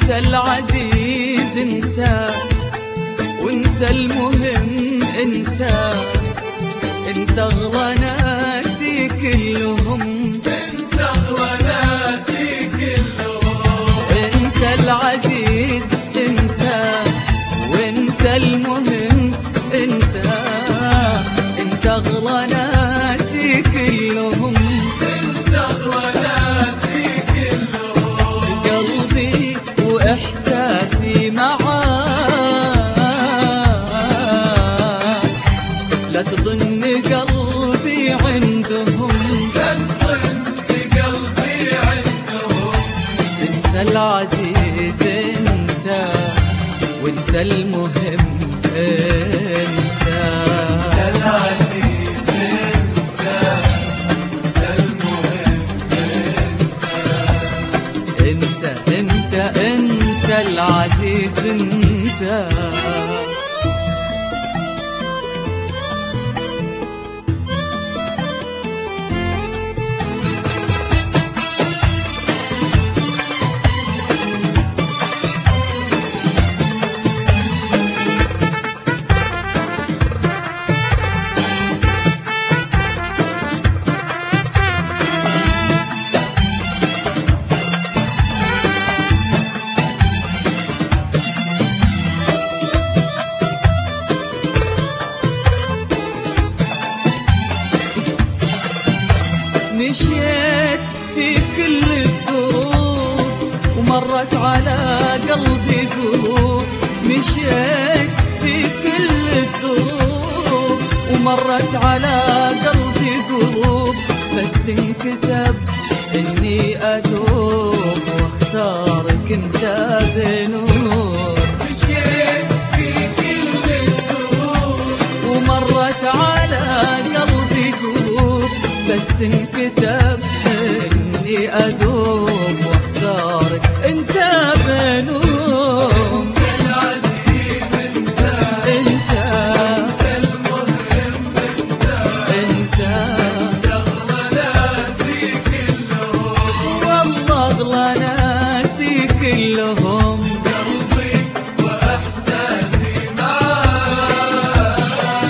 انت العزيز انت، وانت المهم انت اغلى ناسي كلهم، انت اغلى ناسي كلهم. انت العزيز انت، وانت المهم انت اغلى ناسي كلهم، انت اغلى ناسي كلهم. قلبي واحساسي معاك، لا تظن قلبي عندهم، لا تظن قلبي عندهم. انت العزيز انت، وانت المهم انت العزيز انت، وانت المهم انت العزيز انت. مشيت في كل الدروب ومرت على قلبي قلوب، مشيت في كل الدروب ومرت على قلبي قلوب، بس انكتب اني ادوب واختارك انت بنور. مشيت في كل الدروب ومرت على قلبي قلوب، بس انكتب اني ادوب واختارك انت بنوم. العزيز انت، انت المهم انت اغلى ناسي كلهم. والله اغلى ناسي كلهم، قلبي واحساسي معاك.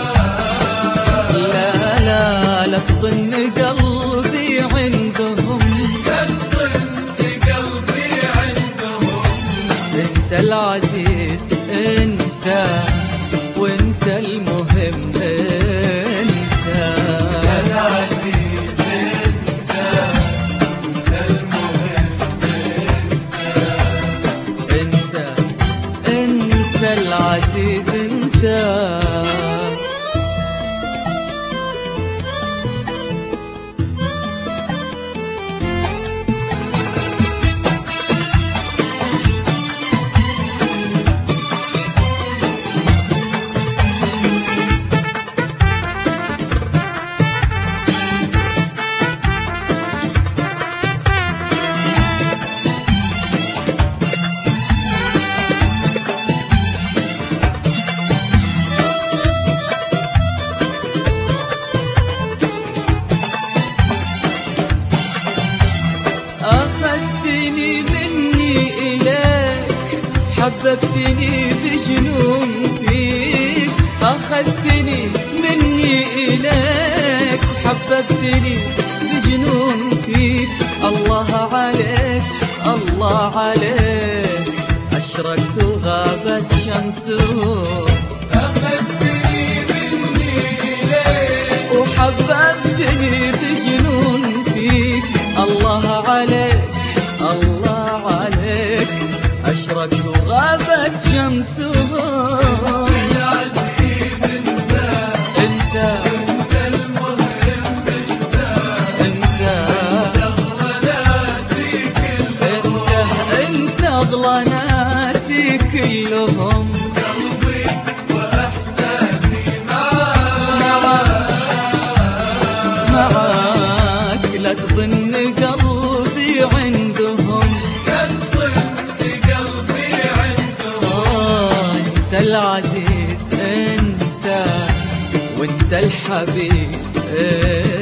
لا لا لا تظن قلبي عندهم، لا تظن قلبي عندهم. انت العزيز انت، وانت المهم انت العزيز انت، وانت المهم انت العزيز انت. أخذتني مني إليك، حببتني بجنون فيك، أخذتني مني إليك، حببتني بجنون فيك. الله عليك الله عليك، أشرقت وغابت شمسك، أخذتني مني إليك، وحببتني بجنون فيك. الله عليك الله عليك، أشرقت وغابت شمسك. العزيز انت، انت انت المهم انت اغلى ناسي كلهم. انت اغلى ناسي كلهم، قلبي واحساسي معاك. معاك لا تظن قلبي عندهم، لا تظن قلبي عندهم. انت العزيز انت، وانت الحبيب